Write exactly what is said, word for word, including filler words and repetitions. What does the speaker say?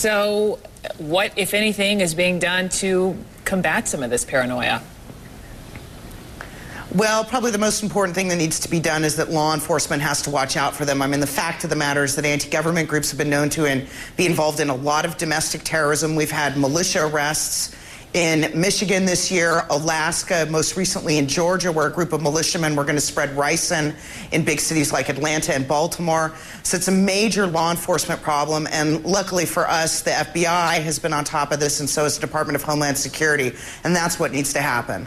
So what, if anything, is being done to combat some of this paranoia? Well, probably the most important thing that needs to be done is that law enforcement has to watch out for them. I mean, the fact of the matter is that anti-government groups have been known to in, be involved in a lot of domestic terrorism. We've had militia arrests in Michigan this year, Alaska, most recently in Georgia, where a group of militiamen were going to spread ricin in big cities like Atlanta and Baltimore. So it's a major law enforcement problem, and luckily for us, the F B I has been on top of this, and so has the Department of Homeland Security, and that's what needs to happen.